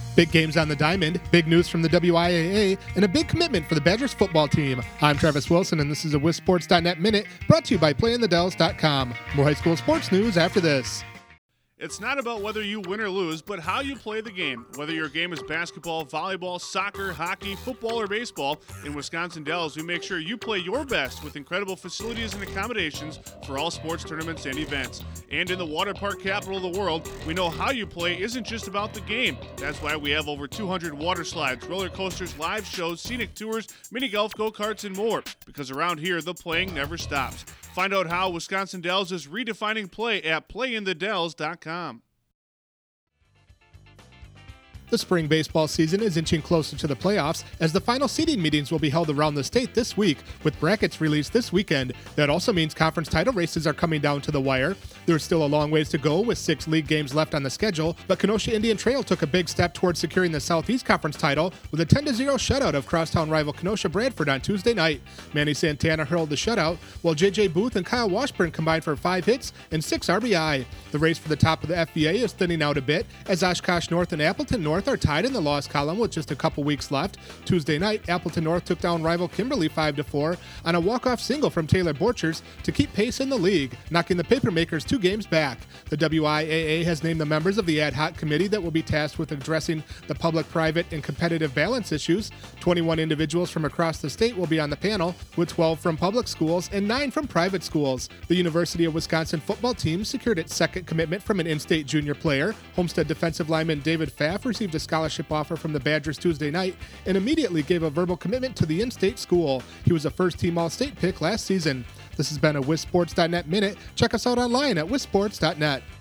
Big games on the diamond, big news from the WIAA, and a big commitment for the Badgers football team. I'm Travis Wilson, and this is a WisSports.net Minute brought to you by PlayInTheDells.com. More high school sports news after this. It's not about whether you win or lose, but how you play the game. Whether your game is basketball, volleyball, soccer, hockey, football, or baseball, in Wisconsin Dells, we make sure you play your best with incredible facilities and accommodations for all sports tournaments and events. And in the water park capital of the world, we know how you play isn't just about the game. That's why we have over 200 water slides, roller coasters, live shows, scenic tours, mini golf, go-karts, and more. Because around here, the playing never stops. Find out how Wisconsin Dells is redefining play at PlayInTheDells.com. The spring baseball season is inching closer to the playoffs as the final seeding meetings will be held around the state this week, with brackets released this weekend. That also means conference title races are coming down to the wire. There's still a long ways to go with 6 league games left on the schedule, but Kenosha Indian Trail took a big step towards securing the Southeast Conference title with a 10-0 shutout of crosstown rival Kenosha Bradford on Tuesday night. Manny Santana hurled the shutout, while J.J. Booth and Kyle Washburn combined for 5 hits and 6 RBI. The race for the top of the FBA is thinning out a bit as Oshkosh North and Appleton North are tied in the loss column with just a couple weeks left. Tuesday night, Appleton North took down rival Kimberly 5-4 on a walk-off single from Taylor Borchers to keep pace in the league, knocking the Papermakers 2 games back. The WIAA has named the members of the ad hoc committee that will be tasked with addressing the public-private and competitive balance issues. 21 individuals from across the state will be on the panel, with 12 from public schools and 9 from private schools. The University of Wisconsin football team secured its second commitment from an in-state junior player. Homestead defensive lineman David Pfaff received a scholarship offer from the Badgers Tuesday night and immediately gave a verbal commitment to the in-state school. He was a first-team All-State pick last season. This has been a WisSports.net Minute. Check us out online at WisSports.net.